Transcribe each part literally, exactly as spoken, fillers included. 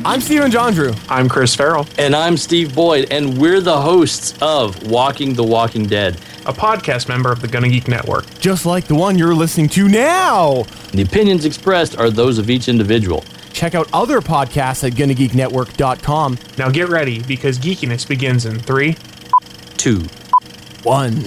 I'm Steven Jondrew. I'm Chris Farrell. And I'm Steve Boyd, and we're the hosts of Walking the Walking Dead, a podcast member of the Gonna Geek Network. Just like the one you're listening to now. The opinions expressed are those of each individual. Check out other podcasts at gonna geek network dot com. Now get ready, because geekiness begins in three, two, one.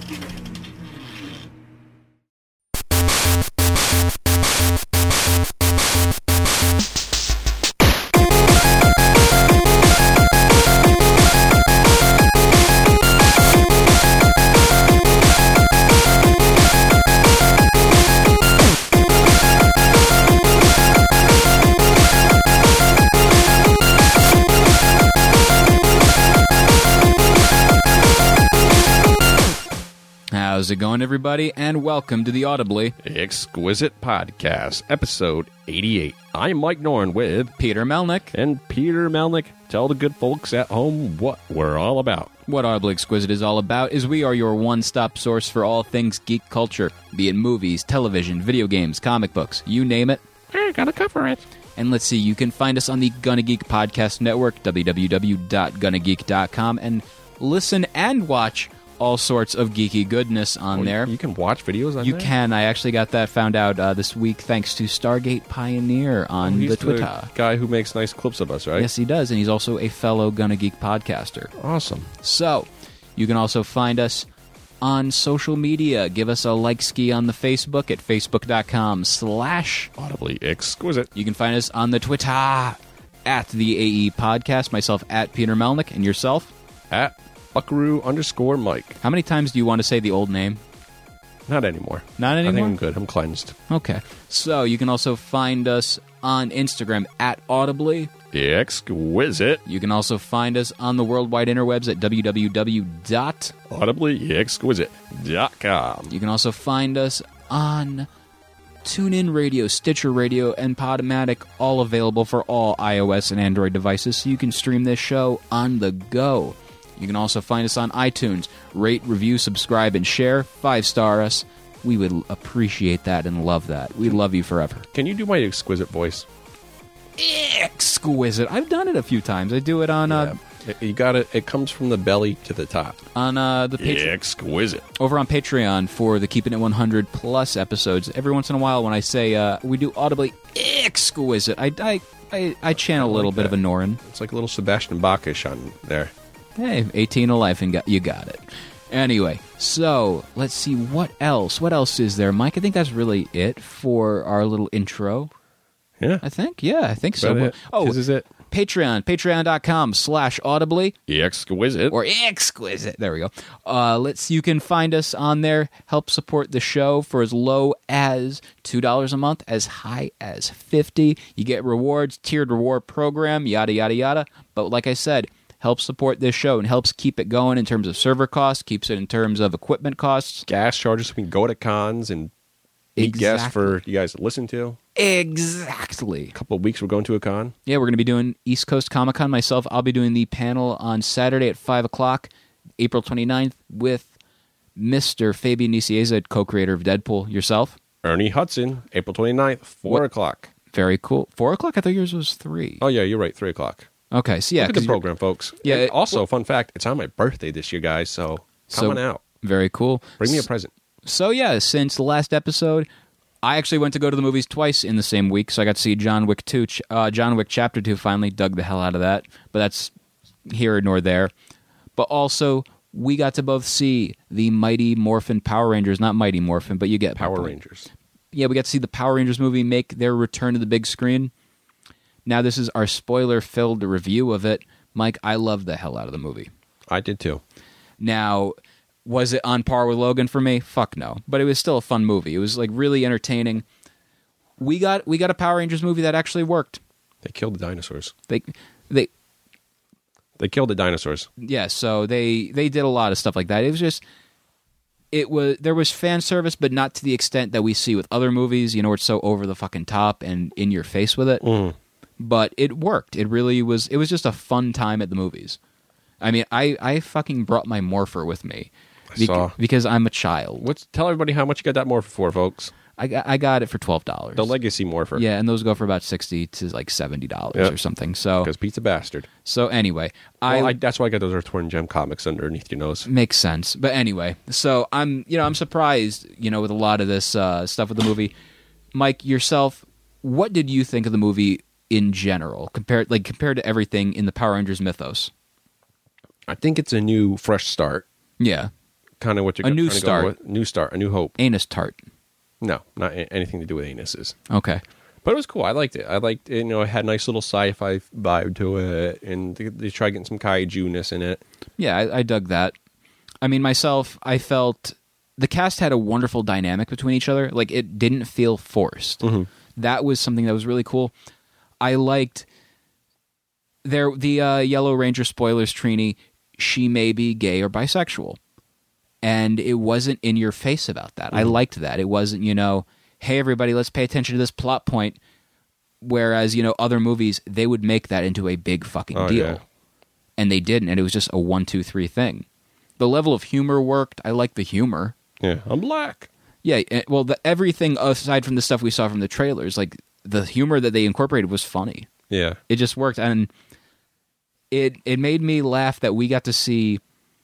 How's it going, everybody, and welcome to the Audibly Exquisite Podcast, episode eighty-eight. I'm Mike Norn with Peter Melnick. And Peter Melnick, tell the good folks at home what we're all about. What Audibly Exquisite is all about is we are your one-stop source for all things geek culture, be it movies, television, video games, comic books, you name it. Hey, gotta cover it. And let's see, you can find us on the Gonna Geek Podcast Network, w w w dot gonna geek dot com, and listen and watch all sorts of geeky goodness on oh, there. You can watch videos on You there? can. I actually got that found out uh, this week thanks to Stargate Pioneer on oh, he's the Twitter. The guy who makes nice clips of us, right? Yes, he does, and he's also a fellow Gonna Geek podcaster. Awesome. So, you can also find us on social media. Give us a like ski on the Facebook at facebook.com slash Audibly Exquisite. You can find us on the Twitter at the A E Podcast, myself at Peter Melnick, and yourself At Buckaroo underscore Mike. How many times do you want to say the old name? Not anymore. Not anymore? I think I'm good. I'm cleansed. Okay. So, you can also find us on Instagram at Audibly. Exquisite. You can also find us on the worldwide interwebs at w w w dot audibly exquisite dot com. You can also find us on TuneIn Radio, Stitcher Radio, and Podomatic, all available for all iOS and Android devices, so you can stream this show on the go. You can also find us on iTunes. Rate, review, subscribe, and share. Five-star us. We would appreciate that and love that. We love you forever. Can you do my exquisite voice? Exquisite. I've done it a few times. I do it on uh, yeah. You got it. It comes from the belly to the top. on uh, the Patreon. Exquisite. Over on Patreon for the Keeping It one hundred plus episodes. Every once in a while when I say uh, we do audibly exquisite, I, I, I, I channel a little like bit that. of a Norin. It's like a little Sebastian Bach-ish on there. Hey, eighteen to life and got, you got it. Anyway, so let's see what else. What else is there, Mike? I think that's really it for our little intro. Yeah. I think, yeah, I think so. That it? Oh, This is it. Patreon, patreon.com slash audibly. Exquisite. Or exquisite. There we go. Uh, let's. You can find us on there. Help support the show for as low as two dollars a month, as high as fifty dollars. You get rewards, tiered reward program, yada, yada, yada. But like I said, help support this show and helps keep it going in terms of server costs, keeps it in terms of equipment costs. Gas charges so we can go to cons and meet guests for you guys to listen to. Exactly. A couple of weeks we're going to a con. Yeah, we're going to be doing East Coast Comic Con. Myself, I'll be doing the panel on Saturday at five o'clock, April twenty-ninth, with Mister Fabian Nicieza, co-creator of Deadpool. Yourself? Ernie Hudson, April twenty-ninth, four What? o'clock. Very cool. four o'clock? I thought yours was three. Oh, yeah, you're right, three o'clock. Okay, so yeah. Look at the 'cause you're- program, folks. Yeah, And it- also, well- fun fact, it's on my birthday this year, guys, so come So- on out. Very cool. Bring me a S- present. So yeah, since the last episode, I actually went to go to the movies twice in the same week, so I got to see John Wick two, ch- uh, John Wick Chapter two finally, dug the hell out of that, but that's here nor there. But also, we got to both see the Mighty Morphin Power Rangers, not Mighty Morphin, but you get Power my point. Rangers. Yeah, we got to see the Power Rangers movie make their return to the big screen. Now this is our spoiler-filled review of it. Mike, I loved the hell out of the movie. I did too. Now, was it on par with Logan for me? Fuck no. But it was still a fun movie. It was like really entertaining. We got we got a Power Rangers movie that actually worked. They killed the dinosaurs. They they They killed the dinosaurs. yeah, so they they did a lot of stuff like that. It was just it was there was fan service, but not to the extent that we see with other movies, you know, where it's so over the fucking top and in your face with it. Mm. But it worked. It really was it was just a fun time at the movies. I mean, I, I fucking brought my morpher with me. I saw. Because I'm a child. What's, tell everybody how much you got that morpher for, folks. I got, I got it for twelve dollars. The Legacy Morpher. Yeah, and those go for about sixty to like seventy dollars Yep. or something. So, Because Pete's a bastard. so anyway, Well, I, I, that's why I got those Return Gem comics underneath your nose. makes sense. But anyway, so I'm you know I'm surprised you know with a lot of this uh, stuff with the movie. Mike, yourself, what did you think of the movie in general compared like compared to everything in the Power Rangers mythos? I think it's a new, fresh start. Yeah, Kind of what you're A new trying to start. go with. New start, a new hope. anus tart. No, not a- anything to do with anuses. Okay. But it was cool. I liked it. I liked it. You know, it had a nice little sci-fi vibe to it, and they, they tried getting some kaiju-ness in it. Yeah, I, I dug that. I mean, myself, I felt the cast had a wonderful dynamic between each other. Like, it didn't feel forced. That was something that was really cool. I liked there the uh, Yellow Ranger spoilers, Trini. She may be gay or bisexual, and it wasn't in your face about that. I liked that. It wasn't, you know, hey everybody, let's pay attention to this plot point. Whereas, you know, other movies, they would make that into a big fucking Oh, deal. yeah. And they didn't, and it was just a one, two, three thing. The level of humor worked. I liked the humor. Yeah, I'm black. Yeah, eh, well, the, everything aside from the stuff we saw from the trailers, like the humor that they incorporated was funny. Yeah. It just worked, and it it made me laugh that we got to see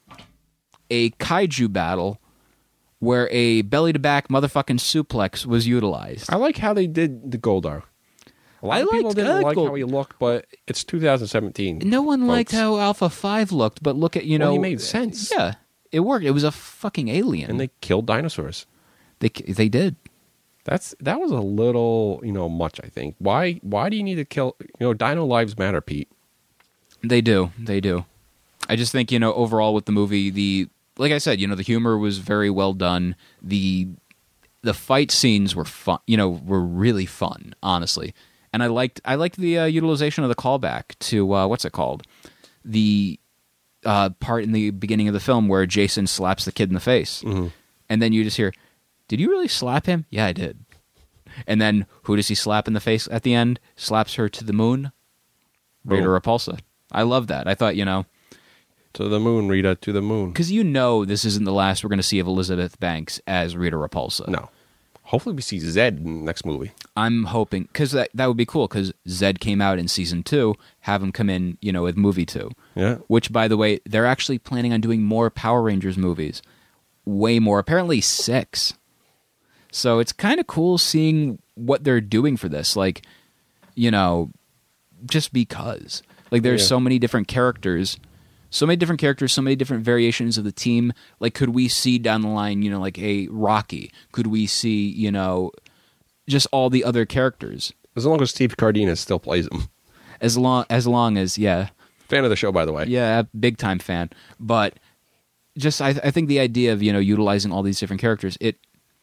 a kaiju battle where a belly to back motherfucking suplex was utilized. I like how they did the Goldar. A lot I of people liked- didn't I liked like Gold- how he looked, but it's two thousand seventeen. No one liked folks. how Alpha five looked, but look at you Well, know he made sense. Yeah, it worked. It was a fucking alien, And they killed dinosaurs. they they did. That's that was a little, you know, much. I think. Why? Why do you need to kill? You know, Dino lives matter, Pete. They do. They do. I just think, you know, overall with the movie, the like I said, you know, the humor was very well done. The the fight scenes were fun, you know, were really fun, honestly. And I liked I liked the uh, utilization of the callback to uh, what's it called? The uh, part in the beginning of the film where Jason slaps the kid in the face. Mm-hmm. And then you just hear, "Did you really slap him?" "Yeah, I did." And then who does he slap in the face at the end? Slaps her to the moon. Rita Boom. Repulsa. I love that. I thought, you know, To the moon, Rita. To the moon. because you know this isn't the last we're going to see of Elizabeth Banks as Rita Repulsa. No. Hopefully, we see Zed in the next movie. I'm hoping, because that, that would be cool, because Zed came out in season two, have him come in, you know, with movie two. Yeah. Which, by the way, they're actually planning on doing more Power Rangers movies. Way more. Apparently six. So it's kind of cool seeing what they're doing for this. Like, you know, just because. Like, there's Yeah. so many different characters. So many different characters, so many different variations of the team. Like, could we see down the line, you know, like a Rocky? Could we see, you know, just all the other characters? As long as Steve Cardenas still plays him. As long as, long as yeah. Fan of the show, by the way. Yeah, big time fan. But just I, I think the idea of, you know, utilizing all these different characters, it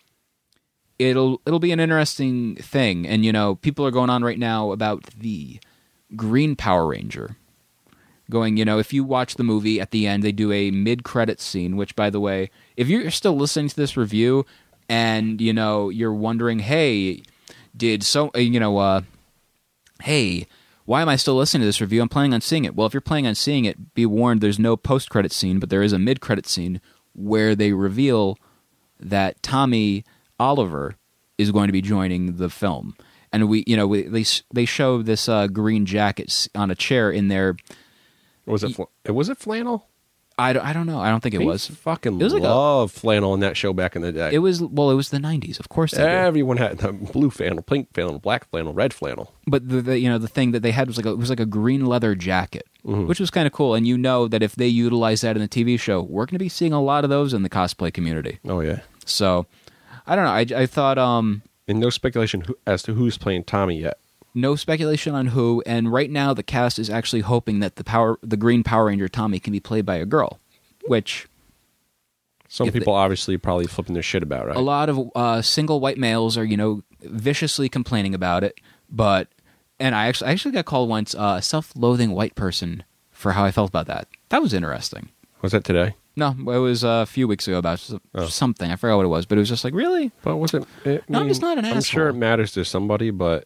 it'll it'll be an interesting thing. And, you know, people are going on right now about the Green Power Ranger. Going, you know, if you watch the movie at the end, they do a mid-credits scene, which, by the way, if you're still listening to this review and, you know, you're wondering, hey, did so, you know, uh, hey, why am I still listening to this review? I'm planning on seeing it. Well, if you're planning on seeing it, be warned, there's no post-credit scene, but there is a mid-credit scene where they reveal that Tommy Oliver is going to be joining the film. And we, you know, we, they they show this uh, green jacket on a chair in there. Was it? Fl- was it flannel? I don't, I don't know. I don't think it He was. Fucking It was like a- love flannel in that show back in the day. It was, well, it was the nineties. Of course they did. Everyone had the blue flannel, pink flannel, black flannel, red flannel. But the, the you know the thing that they had was like a, it was like a green leather jacket, Mm-hmm. which was kind of cool. And you know that if they utilize that in the T V show, we're going to be seeing a lot of those in the cosplay community. Oh yeah. So I don't know. I, I thought um, And no speculation who, as to who's playing Tommy yet. no speculation on who. And right now the cast is actually hoping that the power the Green Power Ranger Tommy can be played by a girl, which Some If people obviously probably flipping their shit about, right? a lot of uh, single white males are, you know, viciously complaining about it. But and I actually I actually got called once uh, a self-loathing white person for how I felt about that. That was interesting. Was that today? No, it was a few weeks ago about s- Oh. something. I forgot what it was, but it was just like, really? But was it? it No, I'm just not an I'm sure it asshole. matters to somebody, but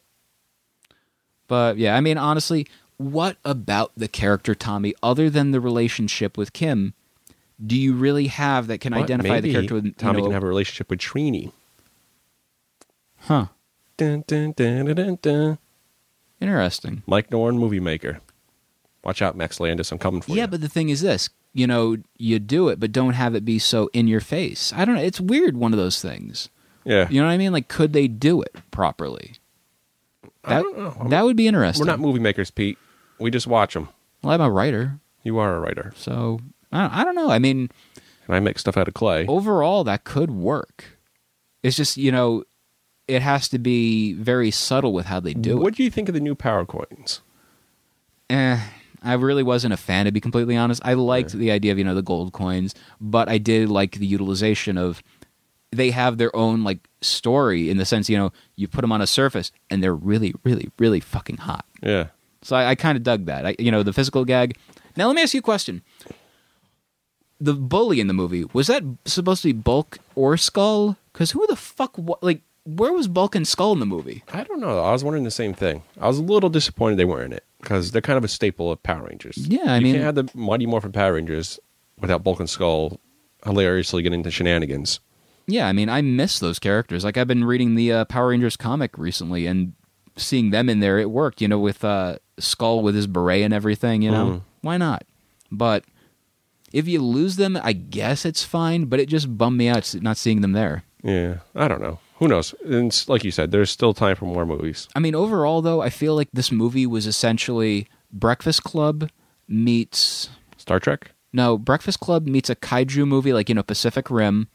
But yeah, I mean, honestly, what about the character Tommy, other than the relationship with Kim, do you really have that can but identify the maybe character with? You Tommy know, can have a relationship with Trini. Huh. Dun, dun, dun, dun, dun, dun. Interesting. Mike Norn, movie maker. Watch out, Max Landis. I'm coming for you. Yeah, but the thing is this. You know, you do it, but don't have it be so in your face. I don't know. It's weird, one of those things. Yeah. You know what I mean? Like, could they do it properly? That, I don't know. I'm- that would be interesting. We're not movie makers, Pete. We just watch them. Well, I'm a writer, You are a writer. so I don't, I don't know. I mean, And I make stuff out of clay. overall, that could work. It's just, you know, it has to be very subtle with how they do What do you think of the new power coins? it. Eh, I really wasn't a fan, to be completely honest. I liked the idea of, you know, the gold coins, but I did like the utilization of, they have their own, like, story in the sense, you know, you put them on a surface, and they're really, really, really fucking hot. Yeah. So I, I kind of dug that. I, you know, the physical gag. Now, let me ask you a question. The bully in the movie, was that supposed to be Bulk or Skull? Because who the fuck, wa- like, where was Bulk and Skull in the movie? I don't know. I was wondering the same thing. I was a little disappointed they weren't in it because they're kind of a staple of Power Rangers. Yeah, I you mean- can't have the Mighty Morphin Power Rangers without Bulk and Skull hilariously getting into shenanigans. Yeah, I mean, I miss those characters. Like, I've been reading the uh, Power Rangers comic recently, and seeing them in there, it worked, you know, with uh, Skull with his beret and everything, you know? Mhm. Why not? But if you lose them, I guess it's fine, but it just bummed me out not seeing them there. Yeah, I don't know. Who knows? And it's- like you said, there's still time for more movies. I mean, overall, though, I feel like this movie was essentially Breakfast Club meets... Star Trek? No, Breakfast Club meets a kaiju movie, like, you know, Pacific Rim,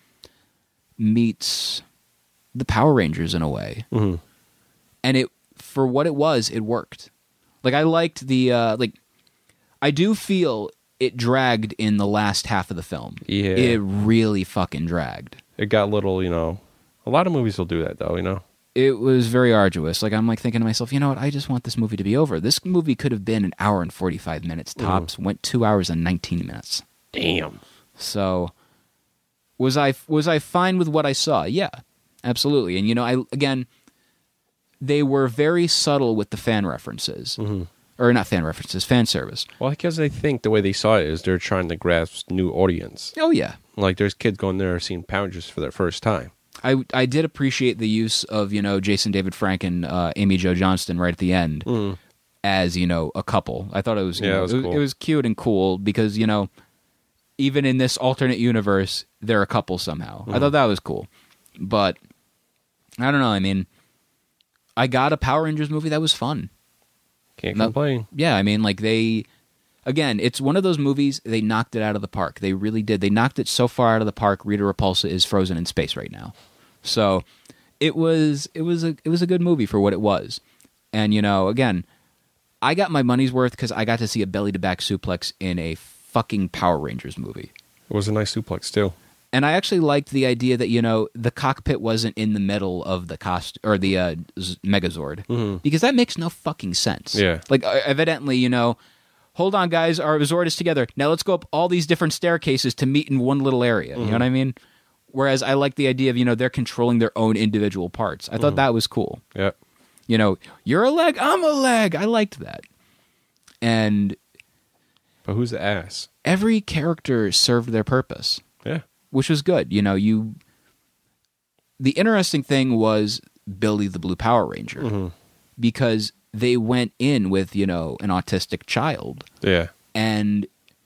meets the Power Rangers in a way. Mm-hmm. And it, for what it was, it worked. Like, I liked the, uh, like, I do feel it dragged in the last half of the film. Yeah. It really fucking dragged. It got a little, you know... A lot of movies will do that, though, you know? It was very arduous. Like, I'm like thinking to myself, you know what, I just want this movie to be over. This movie could have been an hour and forty-five minutes tops, mm. went two hours and nineteen minutes. Damn. So, was I was I fine with what I saw? Yeah, absolutely. And, you know, I again, they were very subtle with the fan references. Mm-hmm. Or not fan references, fan service. Well, because I think the way they saw it is they're trying to grasp new audience. Oh, yeah. Like, there's kids going there seeing Power Rangers for their first time. I, I did appreciate the use of, you know, Jason David Frank and uh, Amy Jo Johnston right at the end Mm. as, you know, a couple. I thought it was, you Yeah, know, it was it, was cool. it was cute and cool because, you know, even in this alternate universe, they're a couple somehow. Mm. I thought that was cool. But, I don't know, I mean, I got a Power Rangers movie that was fun. Can't No- complain. Yeah, I mean, like, they... Again, it's one of those movies, they knocked it out of the park. They really did. They knocked it so far out of the park, Rita Repulsa is frozen in space right now. So, it was it was a it was a good movie for what it was. And, you know, again, I got my money's worth because I got to see a belly-to-back suplex in a fucking Power Rangers movie. It was a nice suplex, too. And I actually liked the idea that, you know, the cockpit wasn't in the middle of the cost or the uh, Z- Megazord. Mm-hmm. Because that makes no fucking sense. Yeah. Like, uh, evidently, you know, hold on, guys, our Zord is together. Now let's go up all these different staircases to meet in one little area. Mm-hmm. You know what I mean? Whereas I like the idea of, you know, they're controlling their own individual parts. I thought Mm-hmm. that was cool. Yep. You know, you're a leg, I'm a leg. I liked that. And But who's the ass? every character served their purpose, Yeah. which was good. You know, you. The interesting thing was Billy the Blue Power Ranger, Mm-hmm. because they went in with, you know, an autistic child, Yeah. and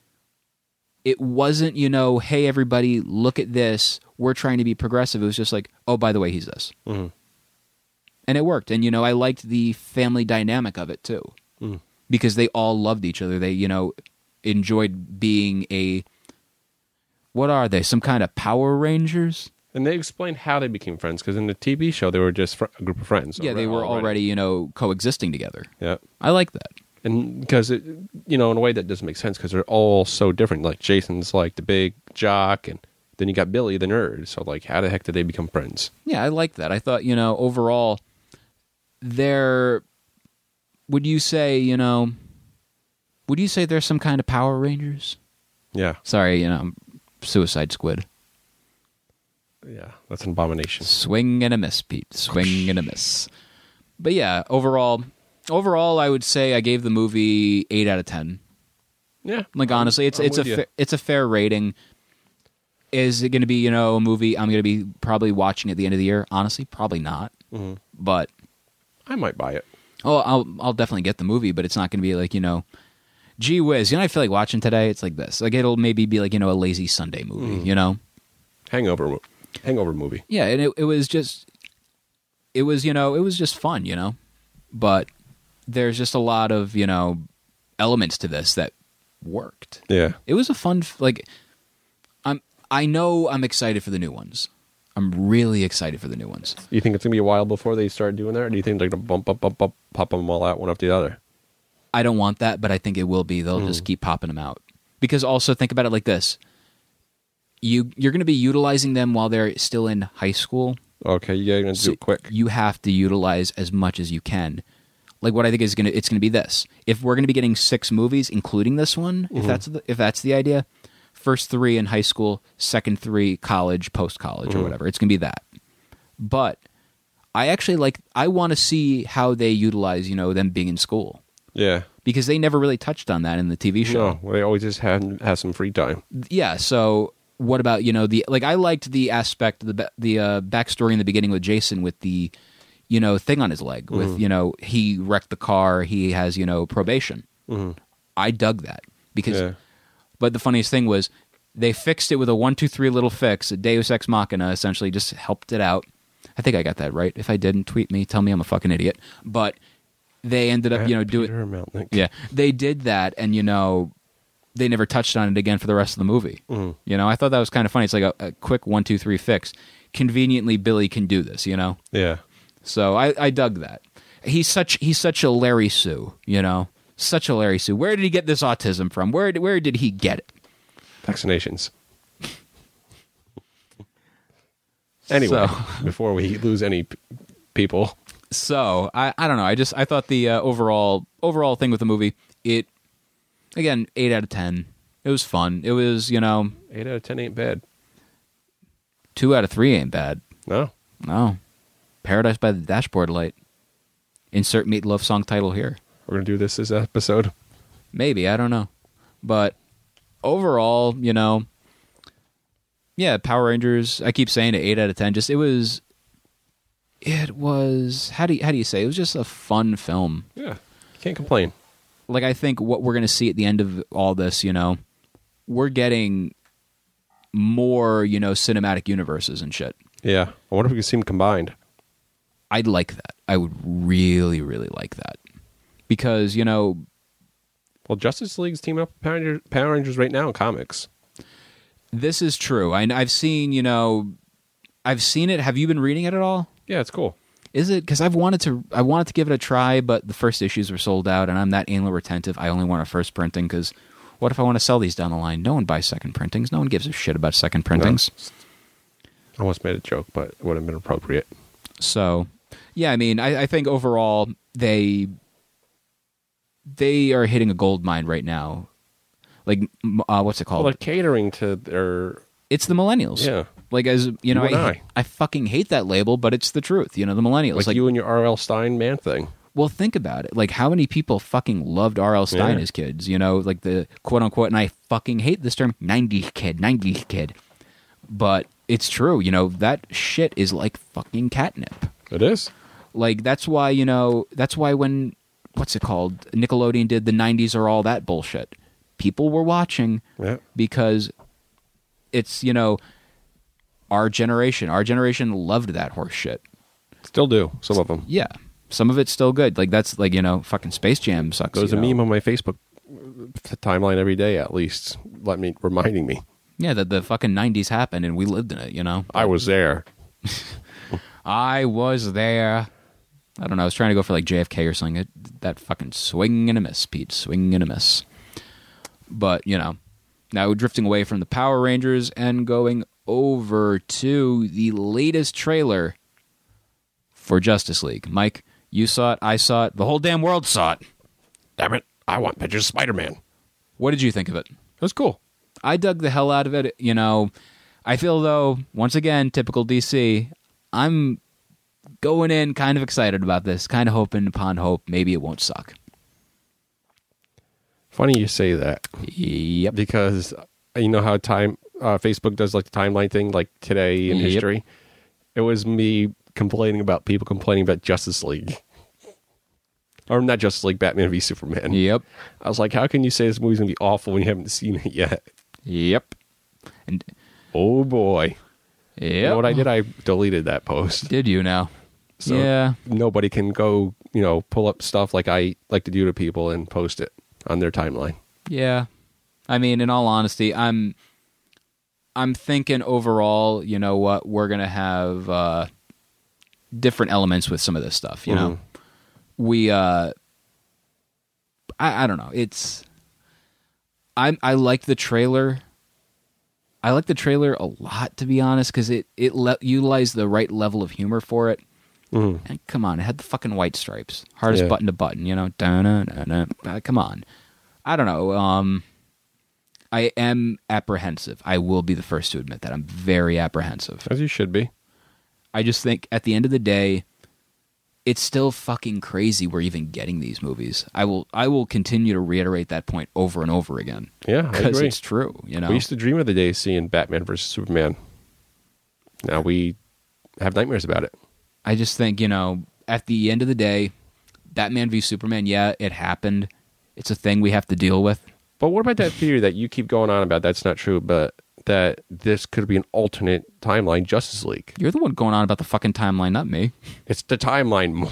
it wasn't, you know, hey, everybody, look at this. We're trying to be progressive. It was just like, oh, by the way, he's this. Mm-hmm. And it worked. And, you know, I liked the family dynamic of it, too. Mm. Because they all loved each other. They, you know, enjoyed being a... What are they? Some kind of Power Rangers? And they explained how they became friends, because in the T V show, they were just fr- a group of friends. Yeah, they were already, you know, coexisting together. Yeah. I like that. And because, it, you know, in a way that doesn't make sense, because they're all so different. Like, Jason's like the big jock, and then you got Billy, the nerd. So, like, how the heck did they become friends? Yeah, I like that. I thought, you know, overall, they're... Would you say, you know... Would you say there's some kind of Power Rangers? Yeah. Sorry, you know, Suicide Squid. Yeah. That's an abomination. Swing and a miss, Pete. Swing and a miss. But yeah, overall, overall, I would say I gave the movie eight out of ten. Yeah. Like, honestly, it's I'm it's a with you. fa- it's a fair rating. Is it going to be, you know, a movie I'm going to be probably watching at the end of the year? Honestly, probably not. Mm-hmm. But I might buy it. oh, I'll I'll definitely get the movie, but it's not going to be like, you know, gee whiz, you know, I feel like watching today. It's like this, like it'll maybe be like, you know, a lazy Sunday movie, Mm. you know, Hangover, mo- Hangover movie. yeah, and it it was just, it was you know, it was just fun, you know, but there's just a lot of, you know, elements to this that worked. Yeah. It was a fun f- like, I'm I know I'm excited for the new ones. I'm really excited for the new ones. You think it's gonna be a while before they start doing that, or do you think they're gonna bump up, bump up, pop them all out one after the other? I don't want that, but I think it will be. They'll Mm. just keep popping them out. Because also think about it like this. You, you're going to be utilizing them while they're still in high school. Okay, you're gonna do So it quick. you have to utilize as much as you can. Like what I think is going to, it's going to be this. If we're going to be getting six movies, including this one, Mm-hmm. if that's the, if that's the idea, first three in high school, second three college, post-college Mm-hmm. or whatever. It's going to be that. But I actually like, I want to see how they utilize, you know, them being in school. Yeah. Because they never really touched on that in the T V show. No, they always just have have some free time. Yeah, so what about, you know, the like I liked the aspect the the uh, backstory in the beginning with Jason with the, you know, thing on his leg with, Mm-hmm. you know, he wrecked the car, he has, you know, probation. Mm-hmm. I dug that because Yeah. but the funniest thing was they fixed it with a one two three little fix, a Deus Ex Machina essentially just helped it out. I think I got that right. If I didn't, tweet me, tell me I'm a fucking idiot. But they ended up, you know, doing Peter Maltnick. yeah, they did that, and you know, they never touched on it again for the rest of the movie. Mhm. You know, I thought that was kind of funny. It's like a, a quick one, two, three fix. Conveniently, Billy can do this. You know, Yeah. so I, I dug that. He's such he's such a Larry Sue. You know, such a Larry Sue. Where did he get this autism from? Where where did he get it? Vaccinations. Anyway, So- before we lose any p- people, So I, I don't know. I just I thought the uh, overall overall thing with the movie, it again eight out of ten. It was fun. It was, you know, eight out of ten ain't bad. two out of three ain't bad. No. No. Paradise by the Dashboard Light. Insert Meatloaf song title here. We're going to do this this episode. Maybe, I don't know. But overall, you know, yeah, Power Rangers, I keep saying it, eight out of ten. Just, it was, it was, how do you, how do you say? It was just a fun film. Yeah. Can't complain. Like, I think what we're going to see at the end of all this, you know, we're getting more, you know, cinematic universes and shit. Yeah. I wonder if we can see them combined. I'd like that. I would really, really like that. Because, you know, Well, Justice League's teaming up with Power Rangers, Power Rangers right now in comics. this is true. I, I've seen, you know, I've seen it. Have you been reading it at all? Yeah, it's cool. Is it? Because I've wanted to, I wanted to give it a try, but the first issues were sold out, and I'm that anal retentive. I only want a first printing, because what if I want to sell these down the line? No one buys second printings. No one gives a shit about second printings. I almost made a joke, but it would have been appropriate. So, yeah, I mean, I, I think overall they they are hitting a gold mine right now. Like, m- uh, what's it called? Well, they're catering to their... It's the millennials. Yeah. Like, as you know, You and I, I. I fucking hate that label, but it's the truth. You know, the millennials. Like, Like, you and your R L. Stein man thing. well, think about it. Like, how many people fucking loved R L. Stein Yeah. as kids? You know, like the quote unquote, and I fucking hate this term, nineties kid, nineties kid. But it's true. You know, that shit is like fucking catnip. It is. Like, that's why, you know, that's why when, what's it called? Nickelodeon did the nineties or all that bullshit. People were watching Yeah. because it's, you know, our generation. Our generation loved that horse shit. Still do. Some of them. Yeah. Some of it's still good. Like, that's like, you know, fucking Space Jam sucks. There's you a know? meme on my Facebook timeline every day, at least. Let me reminding me. Yeah, that the fucking nineties happened and we lived in it, you know? I was there. I was there. I don't know. I was trying to go for like J F K or something. It, that fucking swing and a miss, Pete. Swing and a miss. But, you know, now drifting away from the Power Rangers and going over to the latest trailer for Justice League. Mike, you saw it. I saw it. The whole damn world saw it. Damn it. I want pictures of Spider-Man. What did you think of it? It was cool. I dug the hell out of it. You know, I feel, though, once again, typical D C, I'm going in kind of excited about this, kind of hoping upon hope maybe it won't suck. Funny you say that. Yep. Because you know how time uh, Facebook does like the timeline thing, like today in Yep. history? It was me complaining about people complaining about Justice League. Or not Justice League, Batman v Superman. Yep. I was like, how can you say this movie's going to be awful when you haven't seen it yet? Yep. And oh, boy. yep. You know what I did? I deleted that post. Did you now? So yeah. nobody can go, you know, pull up stuff like I like to do to people and post it on their timeline. Yeah. I mean, in all honesty, I'm I'm thinking overall, you know what, we're going to have uh, different elements with some of this stuff, you mm-hmm. know? We, uh, I, I don't know. It's, I I like the trailer. I like the trailer a lot, to be honest, because it, it le- utilized the right level of humor for it. Mm. And come on, it had the fucking white stripes. Hardest yeah. button to button, you know? Dun-dun-dun-dun. Come on. I don't know. Um, I am apprehensive. I will be the first to admit that. I'm very apprehensive. As you should be. I just think at the end of the day, it's still fucking crazy we're even getting these movies. I will I will continue to reiterate that point over and over again. Yeah, I because agree. It's true. You know, we used to dream of the day seeing Batman versus Superman. Now we have nightmares about it. I just think, you know, at the end of the day, Batman v Superman, yeah, it happened. It's a thing we have to deal with. But what about that theory that you keep going on about? That's not true, but that this could be an alternate timeline Justice League. You're the one going on about the fucking timeline, not me. It's the timeline.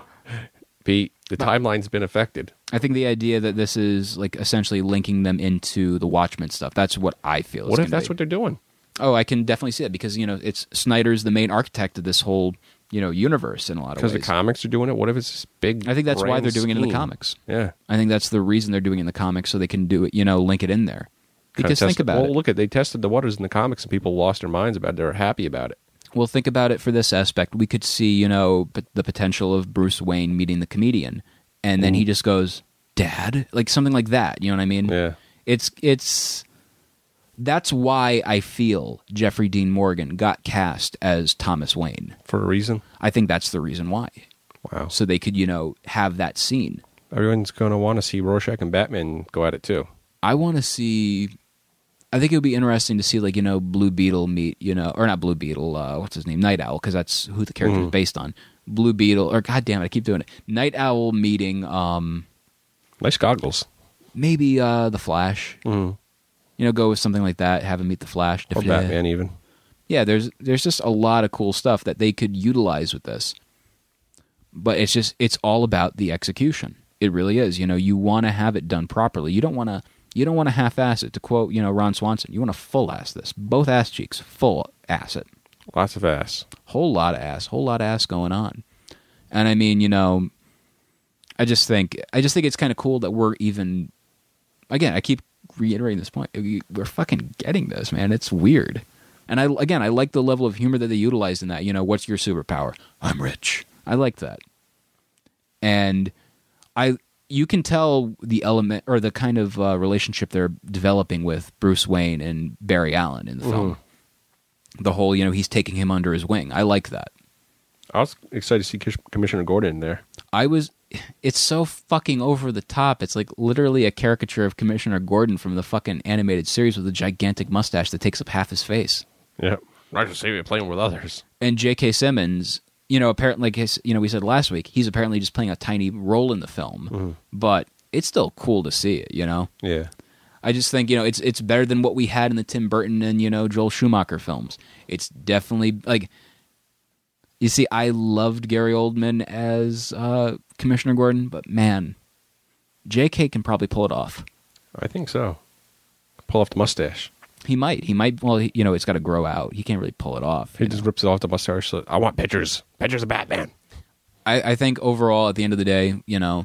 Pete, the timeline's been affected. I think the idea that this is like essentially linking them into the Watchmen stuff, that's what I feel. What if that's be. what they're doing? Oh, I can definitely see it because, you know, it's Snyder's the main architect of this whole, you know, universe in a lot of ways. Because the comics are doing it? What if it's this big I think that's why they're doing scheme? it in the comics. Yeah. I think that's the reason they're doing it in the comics, so they can do it, you know, link it in there. Because think about well, it. Well, look at they tested the waters in the comics and people lost their minds about it. They were happy about it. Well, think about it for this aspect. We could see, you know, the potential of Bruce Wayne meeting the comedian, and then mm. he just goes, "Dad," like something like that. You know what I mean? Yeah. It's it's. That's why I feel Jeffrey Dean Morgan got cast as Thomas Wayne. For a reason? I think that's the reason why. Wow. So they could, you know, have that scene. Everyone's going to want to see Rorschach and Batman go at it too. I want to see. I think it would be interesting to see, like, you know, Blue Beetle meet, you know, or not Blue Beetle, uh, what's his name? Night Owl, because that's who the character mm-hmm. is based on. Blue Beetle, or God damn it, I keep doing it. Night Owl meeting, um... nice goggles. Maybe uh, the Flash. Mm-hmm. You know, go with something like that, have him meet the Flash. Or yeah. Batman even. Yeah, there's there's just a lot of cool stuff that they could utilize with this. But it's just, it's all about the execution. It really is. You know, you want to have it done properly. You don't want to... You don't want to half-ass it. To quote, you know, Ron Swanson, you want to full-ass this. Both ass cheeks, full-ass it. Lots of ass. Whole lot of ass. Whole lot of ass going on. And I mean, you know, I just think, I just think it's kind of cool that we're even, again, I keep reiterating this point. We're fucking getting this, man. It's weird. And I, again, I like the level of humor that they utilized in that. You know, what's your superpower? I'm rich. I like that. And I... You can tell the element or the kind of uh, relationship they're developing with Bruce Wayne and Barry Allen in the film. Mm-hmm. The whole, you know, he's taking him under his wing. I like that. I was excited to see Commissioner Gordon in there. I was. It's so fucking over the top. It's like literally a caricature of Commissioner Gordon from the fucking animated series with a gigantic mustache that takes up half his face. Yeah, I just see him playing with others. And J K. Simmons. You know, apparently, like his, you know, we said last week, he's apparently just playing a tiny role in the film, mm-hmm. but it's still cool to see it. You know, yeah. I just think, you know, it's it's better than what we had in the Tim Burton and, you know, Joel Schumacher films. It's definitely like, you see, I loved Gary Oldman as uh, Commissioner Gordon, but man, J K can probably pull it off. I think so. Pull off the mustache. He might. He might. Well, he, you know, it's got to grow out. He can't really pull it off. He just know? rips it off the mustache. So I want pictures. Pictures of Batman. I, I think overall, at the end of the day, you know,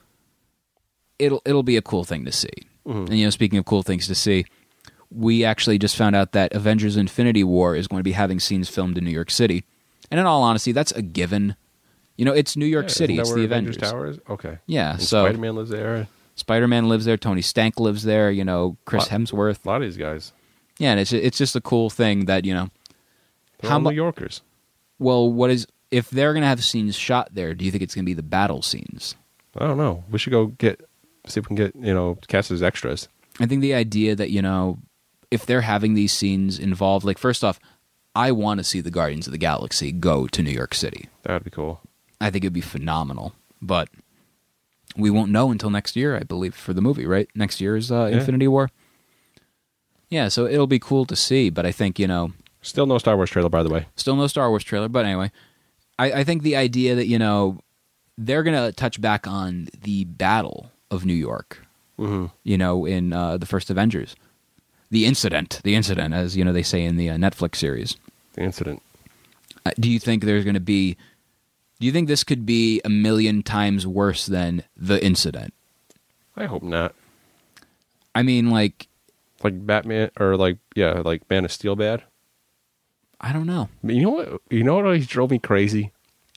it'll it'll be a cool thing to see. Mm-hmm. And, you know, speaking of cool things to see, we actually just found out that Avengers Infinity War is going to be having scenes filmed in New York City. And in all honesty, that's a given. You know, it's New York yeah, City. It's the Avengers. Avengers. Tower is? Okay. Yeah. And so Spider-Man lives there. Spider-Man lives there. Tony Stank lives there. You know, Chris lot, Hemsworth. A lot of these guys. Yeah, and it's it's just a cool thing that, you know, they're how all New Yorkers. Well, what is if they're going to have scenes shot there? Do you think it's going to be the battle scenes? I don't know. We should go get see if we can get, you know, cast as extras. I think the idea that, you know, if they're having these scenes involved, like first off, I want to see the Guardians of the Galaxy go to New York City. That'd be cool. I think it'd be phenomenal. But we won't know until next year, I believe, for the movie, right? Next year is uh, Yeah. Infinity War. Yeah, so it'll be cool to see, but I think, you know... Still no Star Wars trailer, by the way. Still no Star Wars trailer, but anyway. I, I think the idea that, you know, they're going to touch back on the Battle of New York, Mm-hmm. you know, in uh, the first Avengers. The incident, the incident, as, you know, they say in the uh, Netflix series. The incident. Uh, do you think there's going to be... Do you think this could be a million times worse than the incident? I hope not. I mean, like... Like Batman, or like, yeah, like Man of Steel bad. I don't know. You know what? You know what always drove me crazy?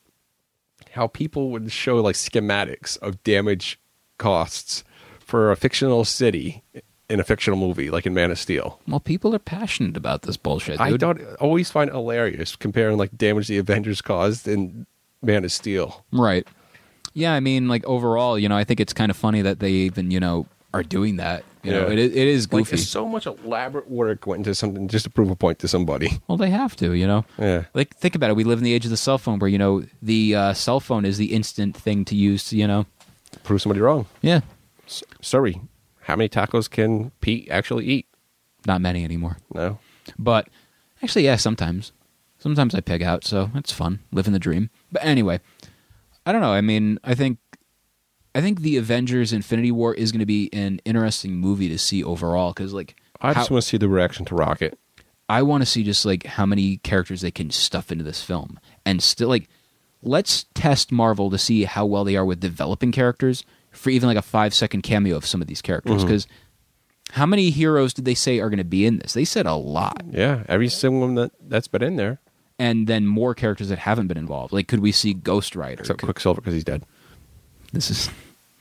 How people would show like schematics of damage costs for a fictional city in a fictional movie, like in Man of Steel. Well, people are passionate about this bullshit, dude. I don't always find it hilarious comparing like damage the Avengers caused in Man of Steel. Right. Yeah, I mean, like, overall, you know, I think it's kind of funny that they even, you know, are doing that. You know, Yeah. it, it is goofy. Like, so much elaborate work went into something just to prove a point to somebody. Well, they have to, you know? Yeah. Like, think about it. We live in the age of the cell phone where, you know, the uh, cell phone is the instant thing to use, you know? Prove somebody wrong. Yeah. S- sorry. How many tacos can Pete actually eat? Not many anymore. No. But, actually, yeah, sometimes. Sometimes I pig out, so it's fun. Living the dream. But anyway, I don't know. I mean, I think I think the Avengers Infinity War is going to be an interesting movie to see overall, because, like... I just how- want to see the reaction to Rocket. I want to see just, like, how many characters they can stuff into this film. And still, like, let's test Marvel to see how well they are with developing characters for even, like, a five-second cameo of some of these characters. Because how many heroes did they say are going to be in this? They said a lot. Yeah. Every single one that, that's been in there. And then more characters that haven't been involved. Like, could we see Ghost Rider? Except Could- Quicksilver because he's dead. This is...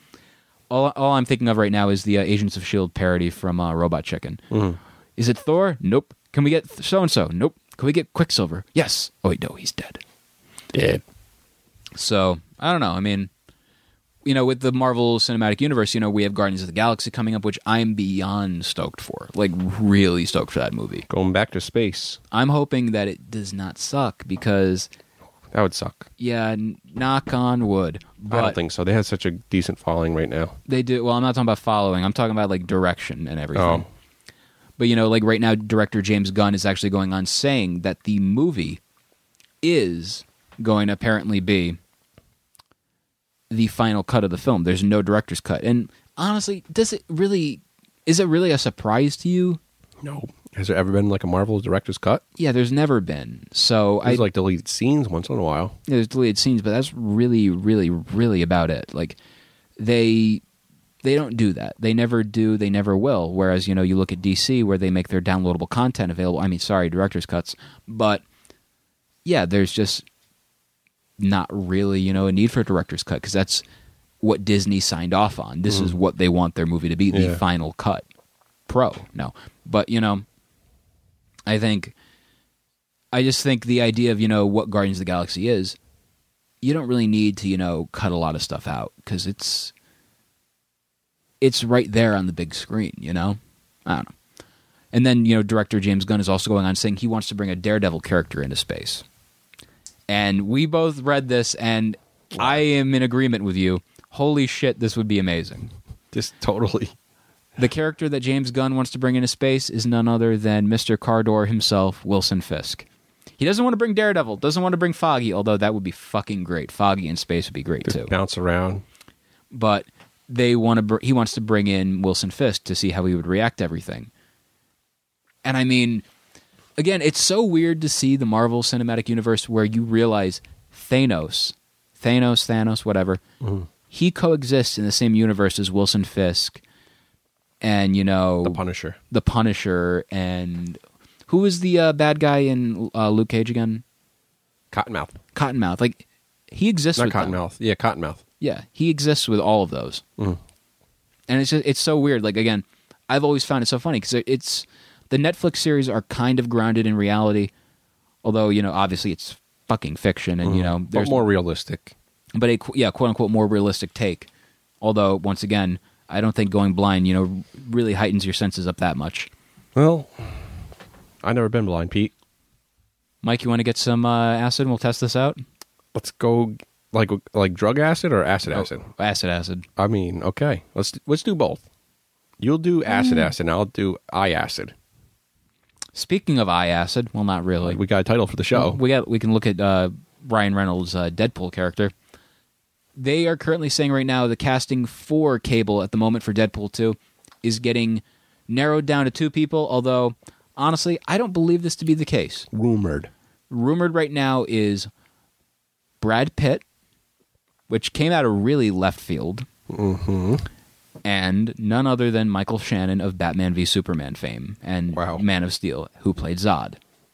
All, all I'm thinking of right now is the uh, Agents of S H I E L D parody from uh, Robot Chicken. Is it Thor? Nope. Can we get so-and-so? Nope. Can we get Quicksilver? Yes. Oh, wait, no, he's dead. Dead. So, I don't know. I mean, you know, with the Marvel Cinematic Universe, you know, we have Guardians of the Galaxy coming up, which I'm beyond stoked for. Like, really stoked for that movie. Going back to space. I'm hoping that it does not suck because, That would suck. yeah, n- knock on wood. But I don't think so. They have such a decent following right now. they do. Well, I'm not talking about following. I'm talking about, like, direction and everything. Oh. But, you know, like right now, director James Gunn is actually going on saying that the movie is going to apparently be the final cut of the film. There's no director's cut. And honestly, does it really, is it really a surprise to you? No. Has there ever been like a Marvel director's cut? Yeah, there's never been. So I There's like deleted scenes once in a while. there's deleted scenes, but that's really, really, really about it. Like they they don't do that. They never do. They never will. Whereas, you know, you look at D C where they make their downloadable content available. I mean, sorry, director's cuts, but yeah, there's just not really, you know, a need for a director's cut because that's what Disney signed off on. This is what they want their movie to be, the Yeah. final cut. Pro, no. But, you know, I think, I just think the idea of, you know, what Guardians of the Galaxy is, you don't really need to, you know, cut a lot of stuff out because it's, it's right there on the big screen, you know? I don't know. And then, you know, director James Gunn is also going on saying he wants to bring a Daredevil character into space. And we both read this, and I am in agreement with you. Holy shit, this would be amazing. Just totally. The character that James Gunn wants to bring into space is none other than Mister Cardor himself, Wilson Fisk. He doesn't want to bring Daredevil, doesn't want to bring Foggy, although that would be fucking great. Foggy in space would be great, Just too. bounce around. But they want to. Br- he wants to bring in Wilson Fisk to see how he would react to everything. And I mean, again, it's so weird to see the Marvel Cinematic Universe where you realize Thanos, Thanos, Thanos, whatever, he coexists in the same universe as Wilson Fisk and, you know, The Punisher. the Punisher, and who is the uh, bad guy in uh, Luke Cage again? Cottonmouth. Cottonmouth. Like, he exists Not with them. Cottonmouth. Yeah, Cottonmouth. Yeah, he exists with all of those. Mhm. And it's just, it's so weird. Like, again, I've always found it so funny because it's the Netflix series are kind of grounded in reality, although, you know, obviously it's fucking fiction, and you know, But there's more realistic. but a yeah, quote unquote more realistic take. Although, once again, I don't think going blind, you know, really heightens your senses up that much. Well, I've never been blind, Pete. Mike, you want to get some uh, acid and we'll test this out? Let's go like like drug acid or acid acid. Oh, acid acid. I mean, okay. Let's let's do both. You'll do acid acid, and I'll do eye acid. Speaking of eye acid, well, not really. We got a title for the show. We got. We can look at uh, Ryan Reynolds' uh, Deadpool character. They are currently saying right now the casting for Cable at the moment for Deadpool two is getting narrowed down to two people, although, honestly, I don't believe this to be the case. Rumored. Rumored right now is Brad Pitt, which came out of really left field, Mm-hmm. and none other than Michael Shannon of Batman v Superman fame and Wow. Man of Steel, who played Zod.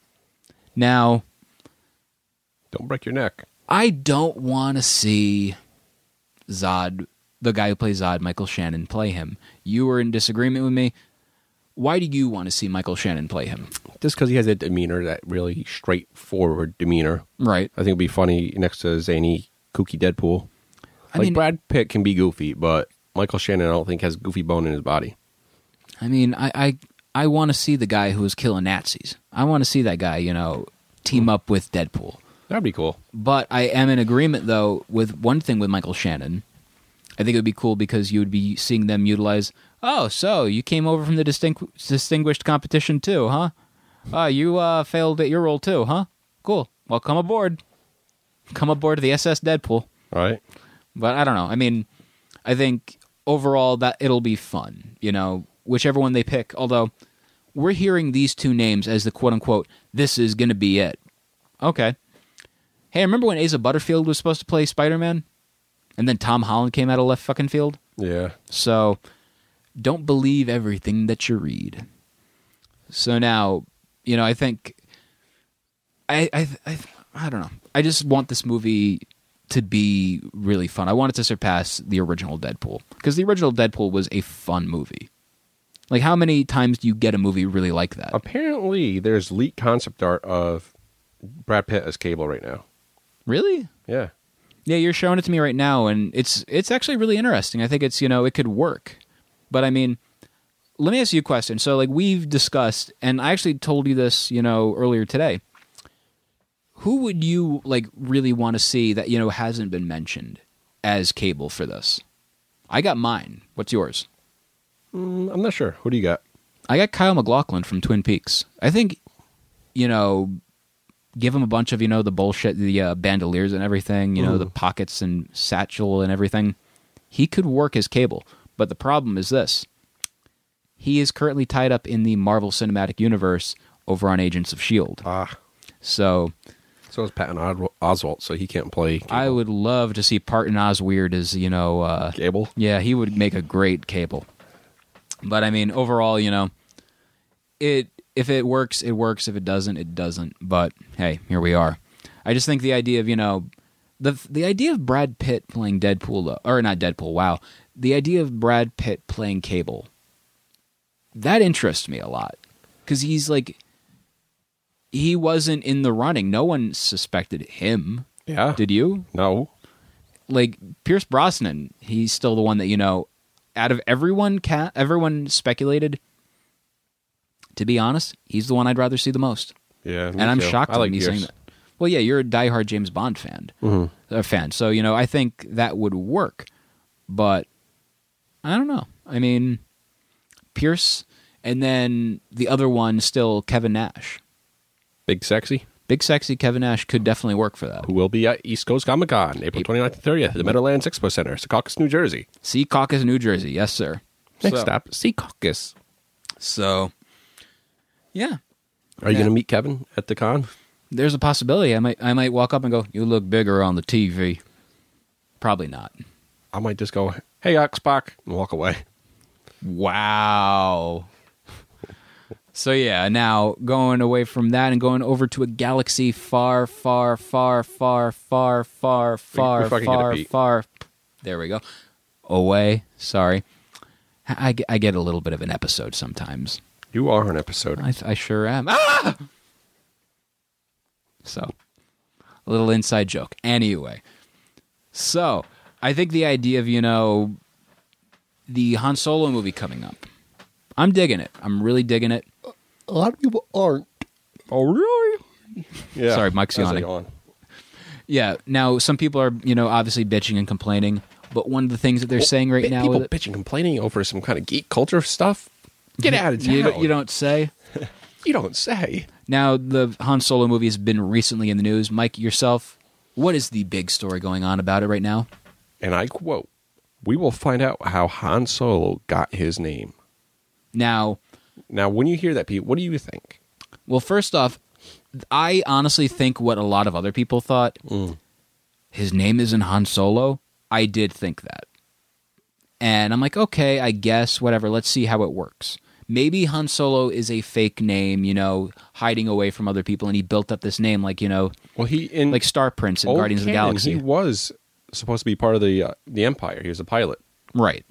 Now, Don't break your neck. I don't want to see Zod, the guy who plays Zod, Michael Shannon, play him. You were in disagreement with me. Why do you want to see Michael Shannon play him? Just because he has that demeanor, that really straightforward demeanor. Right. I think it'd be funny next to zany, kooky Deadpool. I Like mean, Brad Pitt can be goofy, but Michael Shannon I don't think has goofy bone in his body. I mean, I I, I want to see the guy who was killing Nazis. I want to see that guy, you know, team up with Deadpool. That'd be cool. But I am in agreement, though, with one thing with Michael Shannon. I think it would be cool because you would be seeing them utilize, oh, so you came over from the distingu- distinguished competition too, huh? Oh, you uh, failed at your role too, huh? Cool. Well, come aboard. Come aboard the S S Deadpool. All right. But I don't know. I mean, I think overall that it'll be fun, you know, whichever one they pick. Although we're hearing these two names as the quote-unquote, this is going to be it. Okay. Hey, remember when Asa Butterfield was supposed to play Spider-Man? And then Tom Holland came out of left fucking field? Yeah. So don't believe everything that you read. So now, you know, I think I I I, I don't know. I just want this movie to be really fun. I want it to surpass the original Deadpool, because the original Deadpool was a fun movie. Like, how many times do you get a movie really like that? Apparently, there's leaked concept art of Brad Pitt as Cable right now. Really? Yeah. Yeah, you're showing it to me right now, and it's it's actually really interesting. I think it's, you know, it could work. But I mean, let me ask you a question. So, like, we've discussed, and I actually told you this, you know, earlier today. Who would you, like, really want to see that, you know, hasn't been mentioned as Cable for this? I got mine. What's yours? Mm, I'm not sure. Who do you got? I got Kyle MacLachlan from Twin Peaks. I think, you know, give him a bunch of, you know, the bullshit, the uh, bandoliers and everything, you know, Ooh. the pockets and satchel and everything. He could work as Cable. But the problem is this. He is currently tied up in the Marvel Cinematic Universe over on Agents of S H I E L D. Ah. So So is Patton Od- Oswalt, so he can't play Cable. I would love to see Patton Oswalt as, you know... Uh, Cable? Yeah, he would make a great Cable. But, I mean, overall, you know, it if it works, it works. If it doesn't, it doesn't. But, hey, here we are. I just think the idea of, you know... The the idea of Brad Pitt playing Deadpool... though, or not Deadpool, wow. The idea of Brad Pitt playing Cable, that interests me a lot. Because he's, like... He wasn't in the running. No one suspected him. Yeah. Did you? No. Like, Pierce Brosnan, he's still the one that, you know... Out of everyone, ca- everyone speculated, to be honest, he's the one I'd rather see the most. Yeah. And I'm too. shocked I at like me Pierce. saying that. Well, yeah, you're a diehard James Bond fan. Mm-hmm. A fan. So, you know, I think that would work. But, I don't know. I mean, Pierce, and then the other one still, Kevin Nash. Big Sexy, Big Sexy Kevin Nash could definitely work for that. who will be at East Coast Comic Con, April twenty-ninth and thirtieth at the Meadowlands Expo Center, Secaucus, New Jersey. Sea Caucus, New Jersey. Yes, sir. Next So- stop, Secaucus. So, yeah. Are you Yeah. going to meet Kevin at the con? There's a possibility. I might I might walk up and go, you look bigger on the T V. Probably not. I might just go, hey, Oxbach, and walk away. Wow. So yeah, now going away from that and going over to a galaxy far, far, far, far, far, far, far, we fucking get it, far, Pete. far. There we go. Away. Sorry. I, I- I get a little bit of an episode sometimes. You are an episode. I, I sure am. Ah! So, a little inside joke. Anyway, so I think the idea of, you know, the Han Solo movie coming up, I'm digging it. I'm really digging it. A lot of people aren't. Oh, really? Yeah. Sorry, Mike's How's that yawning. going? Yeah. Now, some people are, you know, obviously bitching and complaining, but one of the things that they're saying right Bi- now, people that- bitching, complaining over some kind of geek culture stuff. Get out of town. you, don't- you don't say. You don't say. Now, the Han Solo movie has been recently in the news. Mike, yourself, what is the big story going on about it right now? And I quote, "We will find out how Han Solo got his name." Now, Now, when you hear that, Pete, what do you think? well, first off, I honestly think what a lot of other people thought. Mm. His name isn't Han Solo. I did think that. And I'm like, okay, I guess, whatever. Let's see how it works. Maybe Han Solo is a fake name, you know, hiding away from other people, and he built up this name like, you know, Well, he in like Star Prince in old Guardians of the canon, Galaxy. He was supposed to be part of the uh, the Empire. He was a pilot. Right.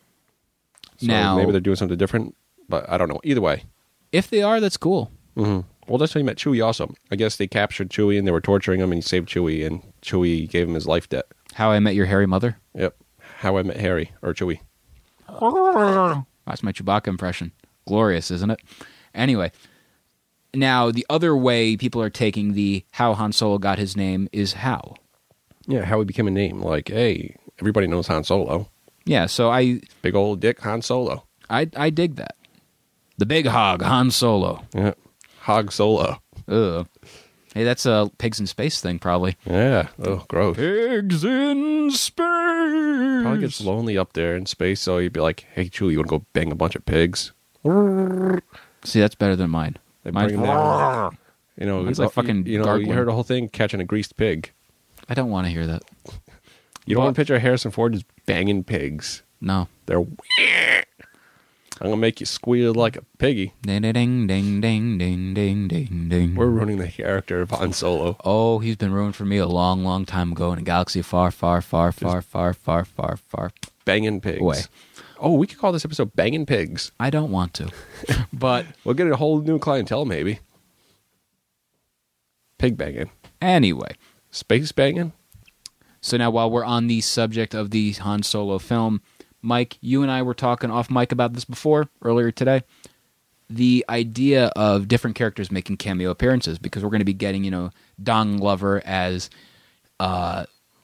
So Now- maybe they're doing something different, but I don't know. Either way. If they are, that's cool. Mm-hmm. Well, that's how he met Chewie also. I guess they captured Chewie and they were torturing him and he saved Chewie and Chewie gave him his life debt. How I Met Your Hairy Mother. Yep. How I Met Harry, or Chewie. That's my Chewbacca impression. Glorious, isn't it? Anyway, now the other way people are taking the how Han Solo got his name is how. Yeah, how he became a name. Like, hey, everybody knows Han Solo. Yeah, so I Big old dick Han Solo. I, I dig that. The big hog, Han Solo. Yeah. Hog Solo. Ugh. Hey, that's a Pigs in Space thing, probably. Yeah. Oh, gross. Pigs in Space! Probably gets lonely up there in space, so you'd be like, hey, Chewie, you want to go bang a bunch of pigs? See, that's better than mine. They Mine- bring him down. You know, Mine's like fucking you know, gargling. you heard the whole thing, catching a greased pig. I don't want to hear that. You don't What? want to picture Harrison Ford just banging pigs. No. They're I'm going to make you squeal like a piggy. Ding, ding, ding, ding, ding, ding, ding, ding. We're ruining the character of Han Solo. Oh, he's been ruined for me a long, long time ago in a galaxy far, far, far, far, far, far, far, far Banging pigs. away. Oh, we could call this episode Banging Pigs. I don't want to. But We'll get a whole new clientele, maybe. Pig banging. anyway, Space banging? so now while we're on the subject of the Han Solo film, Mike, you and I were talking off mic about this before, earlier today. The idea of different characters making cameo appearances, because we're going to be getting, you know, Don Glover as uh,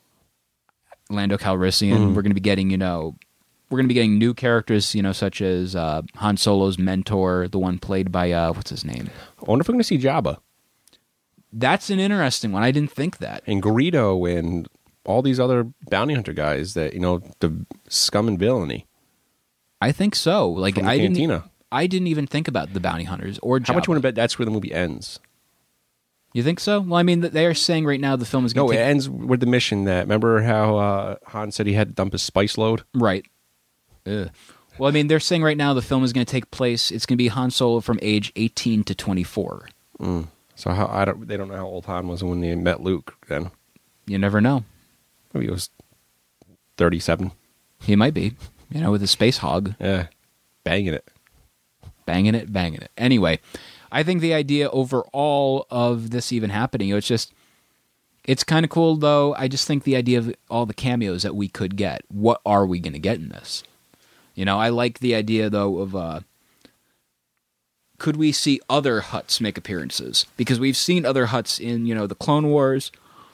Lando Calrissian. Mhm. We're going to be getting, you know, we're going to be getting new characters, you know, such as uh, Han Solo's mentor, the one played by, uh, what's his name? I wonder if we're going to see Jabba That's an interesting one. I didn't think that. and Greedo and all these other bounty hunter guys that, you know, the scum and villainy. I think so. Like From the I didn't. cantina. I didn't even think about the bounty hunters or Jabba. How much you want to bet that's where the movie ends? You think so? Well, I mean, they are saying right now the film is going No, to it take... ends with the mission that, remember how uh, Han said he had to dump his spice load? Right. Ugh. Well, I mean, they're saying right now the film is going to take place, it's going to be Han Solo from age eighteen to twenty-four. Mm. So how I don't, they don't know how old Han was when they met Luke then. You never know. Maybe he was thirty-seven. He might be, you know, with a space hog. Yeah. Banging it. Banging it, banging it. Anyway, I think the idea overall of this even happening, it's just, it's kind of cool, though. I just think the idea of all the cameos that we could get, what are we going to get in this? You know, I like the idea, though, of, uh, could we see other Hutts make appearances? Because we've seen other Hutts in, you know, the Clone Wars.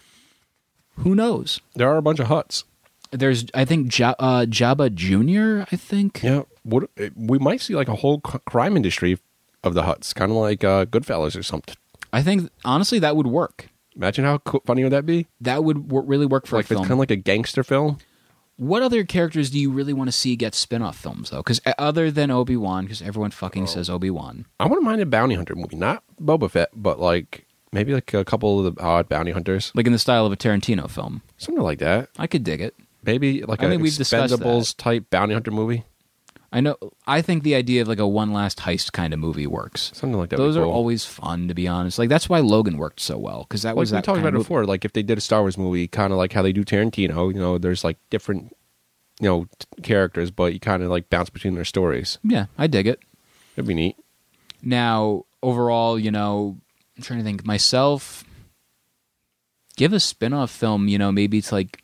Who knows? There are a bunch of huts. There's, I think, ja- uh, Jabba Junior, I think. Yeah. What, we might see like a whole c- crime industry of the huts, kind of like uh, Goodfellas or something. I think, honestly, that would work. Imagine how co- funny would that be? That would w- really work for Like a film. it's kind of like a gangster film. What other characters do you really want to see get spin-off films, though? Because other than Obi-Wan, because everyone fucking says Obi-Wan. I wouldn't mind a bounty hunter movie, not Boba Fett, but like maybe like a couple of the odd bounty hunters, Like in the style of a Tarantino film. something like that. I could dig it. Maybe like I a mean, we've discussed Expendables type bounty hunter movie, I know. I think the idea of like a one last heist kind of movie works. something like that. would Those be are cool. always fun, to be honest. Like that's why Logan worked so well, because that Like was we that talked kind about it of before. Like if they did a Star Wars movie, kind of like how they do Tarantino. You know, there's like different, you know, t- characters, but you kind of like bounce between their stories. Yeah, I dig it. It'd be neat. Now, overall, you know, I'm trying to think. Myself, give a spin-off film, you know, maybe it's like,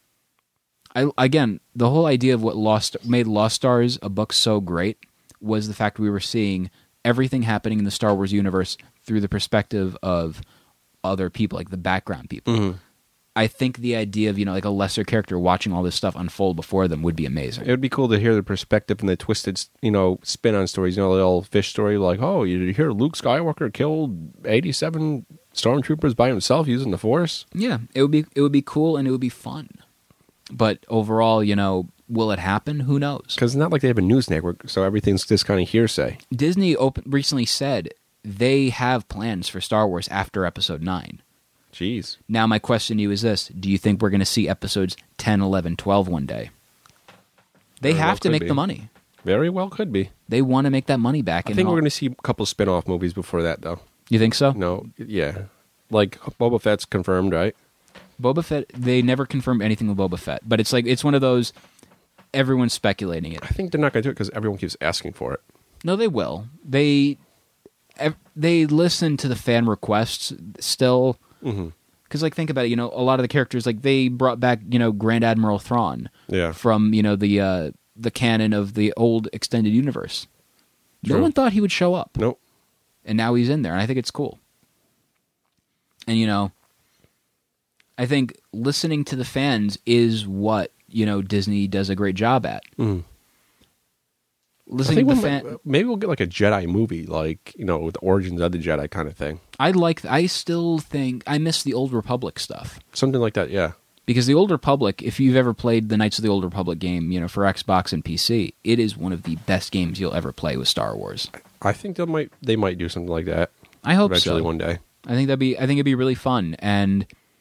I again, the whole idea of what Lost made Lost Stars a book so great was the fact we were seeing everything happening in the Star Wars universe through the perspective of other people, like the background people. I think the idea of, you know, like a lesser character watching all this stuff unfold before them would be amazing. It would be cool to hear the perspective and the twisted, you know, spin on stories. You know, the old Fish story, like, oh, you hear Luke Skywalker killed eighty-seven stormtroopers by himself using the Force? Yeah, it would be it would be cool and it would be fun. But overall, you know, will it happen? Who knows? Because it's not like they have a news network, so everything's just kind of hearsay. Disney open, recently said they have plans for Star Wars after Episode nine. Jeez. Now my question to you is this. Do you think we're going to see episodes ten, eleven, twelve one day? They Very have well to could make be. the money. Very well could be. They want to make that money back. I in think all- we're going to see a couple spin-off movies before that, though. You think so? No, yeah. Like, Boba Fett's confirmed, right? Boba Fett, they never confirmed anything with Boba Fett. But it's like, it's one of those, everyone's speculating it. I think they're not going to do it because everyone keeps asking for it. No, they will. They ev- they listen to the fan requests still. Mm-hmm. Because, like, think about it. You know, a lot of the characters, like, they brought back, you know, Grand Admiral Thrawn Yeah. from, you know, the uh, the canon of the old extended universe. No True. one thought he would show up. Nope. And now he's in there, and I think it's cool. And, you know, I think listening to the fans is what, you know, Disney does a great job at. Mm. I Listening think to the we'll, fan... maybe we'll get like a Jedi movie, like, you know, with the origins of the Jedi kind of thing. I like... I still think... I miss the Old Republic stuff. Something like that, yeah. Because the Old Republic, if you've ever played the Knights of the Old Republic game, you know, for Xbox and P C, it is one of the best games you'll ever play with Star Wars. I think they might they might do something like that I hope eventually so. one day. I think that'd be I think it'd be really fun and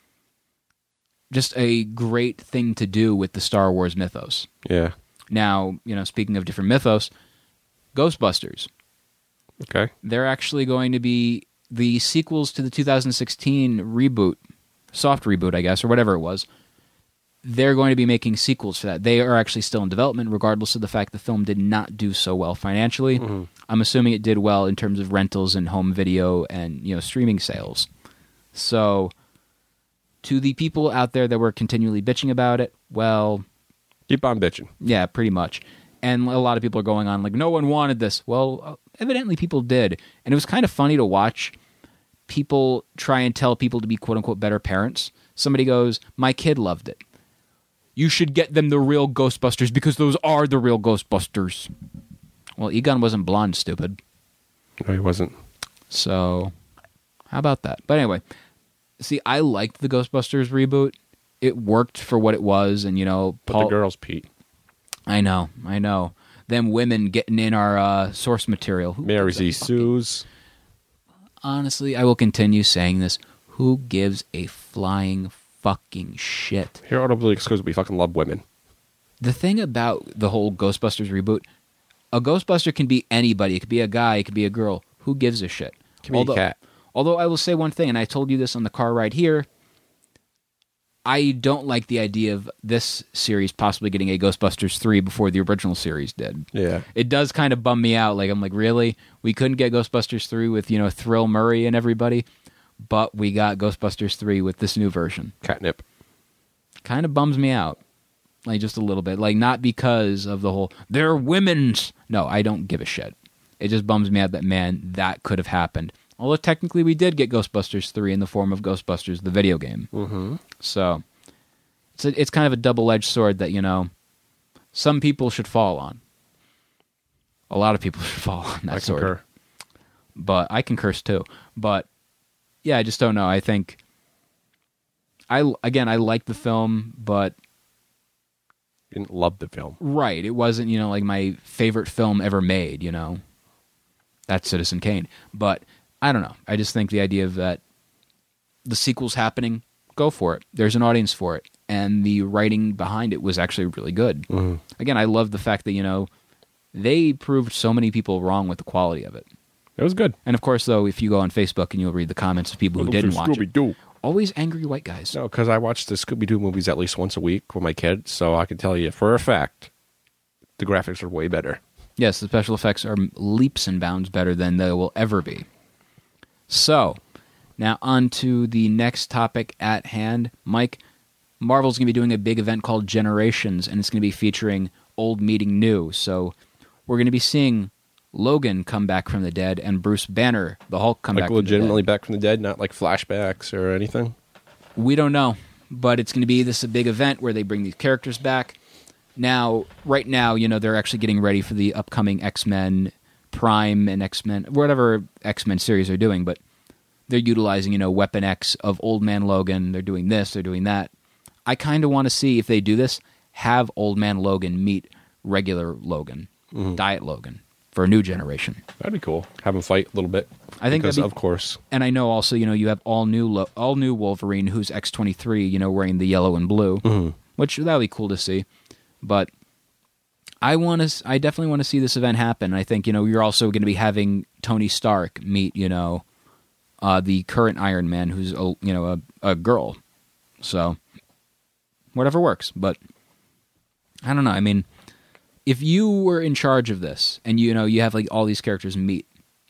just a great thing to do with the Star Wars mythos. Yeah. Now, you know, speaking of different mythos, Ghostbusters. Okay. They're actually going to be the sequels to the two thousand sixteen reboot, soft reboot, I guess, or whatever it was. They're going to be making sequels for that. They are actually still in development, regardless of the fact the film did not do so well financially. Mm-hmm. I'm assuming it did well in terms of rentals and home video and, you know, streaming sales. So, to the people out there that were continually bitching about it, well, Keep on bitching. yeah, pretty much. And a lot of people are going on like, no one wanted this. Well, evidently people did. And it was kind of funny to watch people try and tell people to be quote-unquote better parents. Somebody goes, my kid loved it. You should get them the real Ghostbusters because those are the real Ghostbusters. Well, Egon wasn't blonde, stupid. No, he wasn't. So, how about that? But anyway, see, I liked the Ghostbusters reboot. It worked for what it was, and, you know... But Paul, the girls, Pete. I know, I know. Them women getting in our uh, source material. Who Mary gives a Z. fucking- Sue's. Honestly, I will continue saying this. Who gives a flying fucking shit? Here, audibly exclusive, we fucking love women. The thing about the whole Ghostbusters reboot, a Ghostbuster can be anybody. It could be a guy. It could be a girl. Who gives a shit? Can be a although, cat. Although I will say one thing, and I told you this on the car ride here, I don't like the idea of this series possibly getting a Ghostbusters three before the original series did. Yeah. It does kind of bum me out. Like, I'm like, really? We couldn't get Ghostbusters three with, you know, Thrill Murray and everybody, but we got Ghostbusters three with this new version. Catnip. Kind of bums me out. Like, just a little bit. Like, not because of the whole, they're women's. No, I don't give a shit. It just bums me out that, man, that could have happened. Although, technically, we did get Ghostbusters three in the form of Ghostbusters, the video game. Mm-hmm. So, it's, a, it's kind of a double-edged sword that, you know, some people should fall on. A lot of people should fall on that I sword. concur. But I can curse too. But yeah, I just don't know. I think I again I like the film, but Didn't love the film. right, it wasn't, you know, like my favorite film ever made, you know. That's Citizen Kane. But I don't know. I just think the idea of that the sequel's happening, go for it. There's an audience for it. And the writing behind it was actually really good. Mm-hmm. Again, I love the fact that, you know, they proved so many people wrong with the quality of it. It was good. And of course, though, if you go on Facebook and you'll read the comments of people who didn't watch it, Scooby-Doo. always angry white guys. No, because I watch the Scooby-Doo movies at least once a week with my kids, so I can tell you for a fact the graphics are way better. Yes, the special effects are leaps and bounds better than they will ever be. So, now on to the next topic at hand. Mike, Marvel's going to be doing a big event called Generations, and it's going to be featuring old meeting new. So, we're going to be seeing Logan come back from the dead and Bruce Banner, the Hulk, come Like back from the legitimately dead. back from the dead, not like flashbacks or anything? We don't know, but it's going to be this a big event where they bring these characters back. Now, right now, you know, they're actually getting ready for the upcoming X-Men Prime and X-Men, whatever X-Men series they're doing, but they're utilizing, you know, Weapon X of Old Man Logan. They're doing this, they're doing that. I kind of want to see if they do this, have Old Man Logan meet regular Logan, mm-hmm. Diet Logan, for a new generation. That'd be cool. Have him fight a little bit. I think because, that'd be, of course. And I know also, you know, you have all new Lo- all new Wolverine, who's X twenty-three, you know, wearing the yellow and blue, mm-hmm. which that would be cool to see. But I want to, I definitely want to see this event happen. I think, you know, you're also going to be having Tony Stark meet, you know, uh, the current Iron Man, who's a, you know a, a girl. So whatever works. But I don't know. I mean, if you were in charge of this, and you know you have like all these characters meet,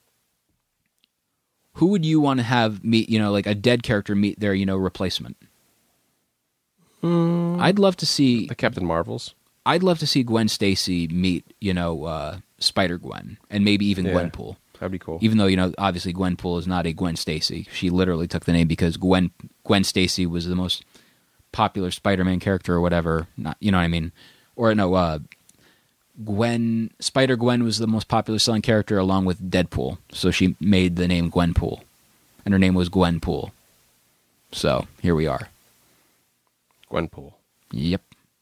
who would you want to have meet? You know, like a dead character meet their you know replacement. Mm, I'd love to see the Captain Marvels. I'd love to see Gwen Stacy meet, you know, uh, Spider-Gwen, and maybe even Yeah, Gwenpool. That'd be cool. Even though, you know, obviously Gwenpool is not a Gwen Stacy. She literally took the name because Gwen Gwen Stacy was the most popular Spider-Man character or whatever. Not, you know what I mean? Or no, uh, Gwen Spider-Gwen was the most popular selling character along with Deadpool. So she made the name Gwenpool. And her name was Gwenpool. So, here we are. Gwenpool. Yep.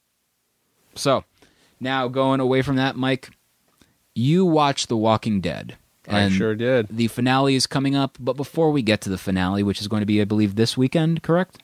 So, now going away from that, Mike, you watched The Walking Dead. I sure did. The finale is coming up, but before we get to the finale, which is going to be, I believe, this weekend, correct?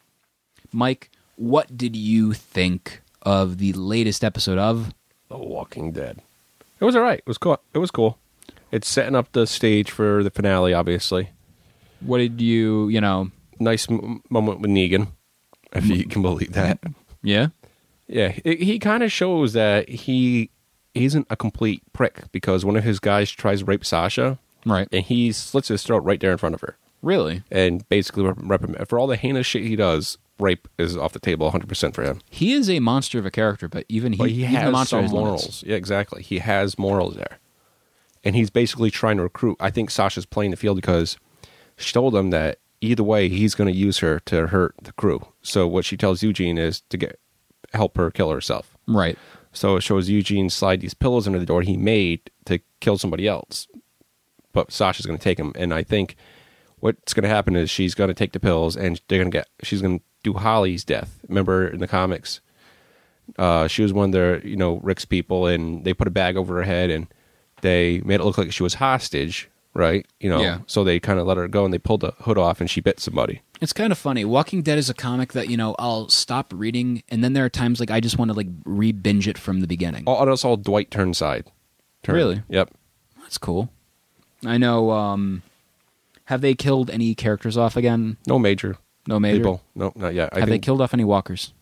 Mike, what did you think of the latest episode of The Walking Dead? It was all right. It was cool. It was cool. It's setting up the stage for the finale, obviously. What did you, you know... Nice m- moment with Negan, if you can believe that. Yeah? Yeah, it, he kind of shows that he isn't a complete prick because one of his guys tries to rape Sasha, Right. and he slits his throat right there in front of her. Really? And basically, rep- rep- for all the heinous shit he does, rape is off the table one hundred percent for him. He is a monster of a character, but even he, But he even the has monster some has morals. limits. Yeah, exactly. He has morals there. And he's basically trying to recruit. I think Sasha's playing the field because she told him that either way, he's going to use her to hurt the crew. So what she tells Eugene is to get help her kill herself. Right. So it shows Eugene slide these pillows under the door he made to kill somebody else. But Sasha's going to take them. And I think what's going to happen is she's going to take the pills and they're going to get, she's going to do Holly's death. Remember in the comics, uh, she was one of the, you know, Rick's people, and they put a bag over her head and they made it look like she was hostage, right? You know, Yeah. so they kind of let her go and they pulled the hood off and she bit somebody. It's kind of funny. Walking Dead is a comic that, you know, I'll stop reading, and then there are times like I just want to like re-binge it from the beginning. Oh, that's all Dwight Turnside. Turn. Really? Yep. That's cool. I know, um... have they killed any characters off again? No major. No major? People. No, not yet. I have they think, killed off any walkers?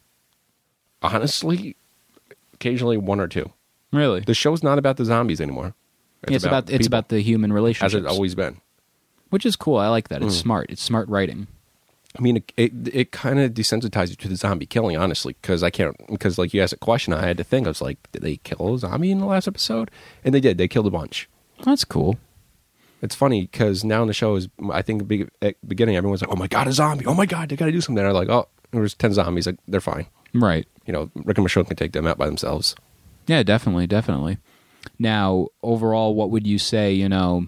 honestly, occasionally one or two. Really? The show's not about the zombies anymore. It's, it's about, it's people, about the human as relationships. it always been. Which is cool. I like that. It's Mm. smart. It's smart writing. I mean, it it, it kind of desensitizes you to the zombie killing, honestly, because I can't, because like you asked a question, I had to think. I was like, did they kill a zombie in the last episode? And they did. They killed a bunch. That's cool. It's funny because now in the show is, I think big, at the beginning, everyone's like, oh my God, a zombie. Oh my God, they got to do something. And they're like, oh, there was ten zombies. Like, they're fine. Right. You know, Rick and Michonne can take them out by themselves. Yeah, definitely, definitely. Now, overall, what would you say, you know,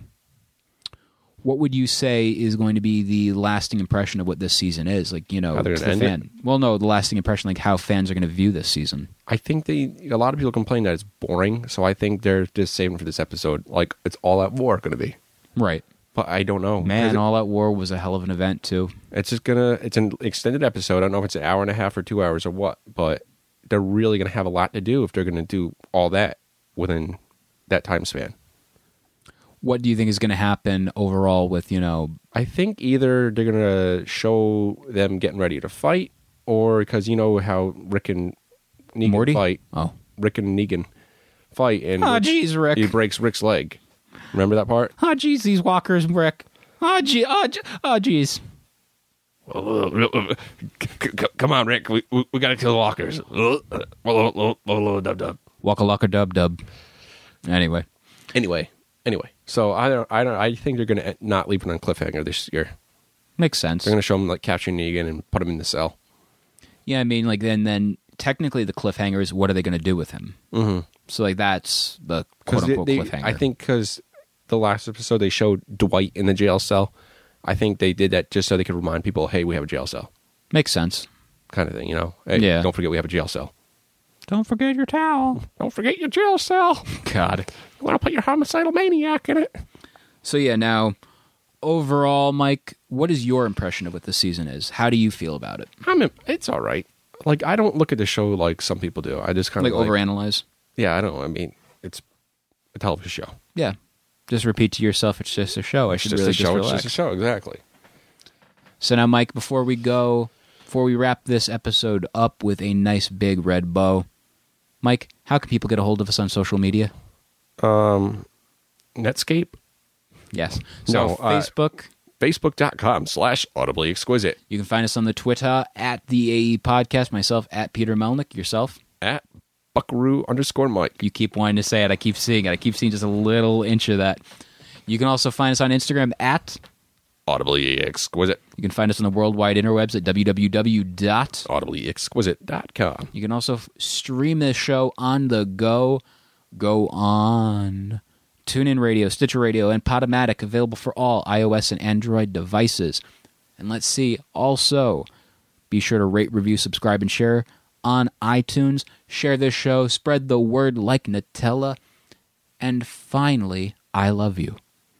what would you say is going to be the lasting impression of what this season is? Like, you know, How they're to gonna the end fan. Well, no, the lasting impression, like how fans are going to view this season. I think they, a lot of people complain that it's boring, so I think they're just saving for this episode. Like, it's all out war going to be. Right. But I don't know. Man, It- All Out War was a hell of an event, too. It's just gonna, it's an extended episode. I don't know if it's an hour and a half or two hours or what, but they're really gonna have a lot to do if they're gonna do all that within that time span. What do you think is going to happen overall with, you know... I think either they're gonna show them getting ready to fight, or because you know how Rick and Negan Morty? fight. Oh. Rick and Negan fight, and Ah, jeez, Rick. he breaks Rick's leg. Remember that part? Ah, jeez, these walkers, Rick. Ah, gee, ah, gee, ah, jeez. Come on, Rick. We we, we got to kill the walkers. Waka laka dub dub. Anyway. Anyway, Anyway, so I don't, I don't, I think they're going to not leave it on cliffhanger this year. Makes sense. They're going to show him like capturing Negan and put him in the cell. Yeah, I mean, like then, then technically the cliffhanger is what are they going to do with him? Mm-hmm. So like that's the quote unquote they, cliffhanger. I think because the last episode they showed Dwight in the jail cell. I think they did that just so they could remind people, hey, we have a jail cell. Makes sense. Kind of thing, you know? Hey, Yeah. don't forget we have a jail cell. Don't forget your towel. Don't forget your jail cell. God. You want to put your homicidal maniac in it. So yeah, now overall, Mike, what is your impression of what the season is? How do you feel about it? I'm in, it's all right. Like, I don't look at the show like some people do. I just kind Like of overanalyze? Yeah, I don't. I mean, it's a television show. Yeah. Just repeat to yourself, it's just a show. I It's should just really a show. just It's relax. just a show. Exactly. So now, Mike, before we go, before we wrap this episode up with a nice big red bow, Mike, how can people get a hold of us on social media? Um, Netscape. Yes. So No, uh, Facebook. Facebook.com slash audibly exquisite. You can find us on the Twitter at the A E Podcast. Myself at Peter Melnick. Yourself? At Buckaroo underscore Mike. You keep wanting to say it. I keep seeing it. I keep seeing just a little inch of that. You can also find us on Instagram at. Audibly exquisite. You can find us on the worldwide interwebs at w w w dot audibly exquisite dot com. You can also f- stream this show on the go. Go on. TuneIn Radio, Stitcher Radio, and Podomatic, available for all iOS and Android devices. And let's see, also, be sure to rate, review, subscribe, and share on iTunes. Share this show, spread the word like Nutella. And finally, I love you.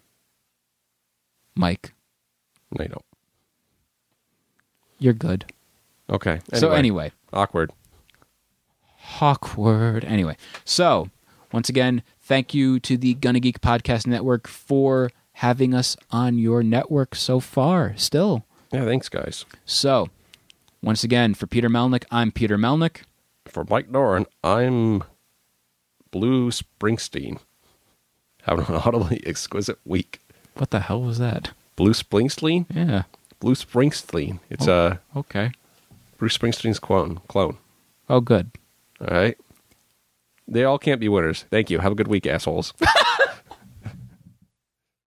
Mike. No, you don't. You're good. Okay. So anyway. Awkward. Awkward. Anyway, so once again, thank you to the Gonna Geek Podcast Network for having us on your network so far. Still. Yeah, thanks, guys. So, once again, for Peter Melnick, I'm Peter Melnick. For Mike Doran, I'm Blue Springsteen. Having an audibly exquisite week. What the hell was that? Blue Springsteen? Yeah. Blue Springsteen. It's a oh, uh, okay. Bruce Springsteen's clone. Clone. Oh, good. All right. They all can't be winners. Thank you. Have a good week, assholes.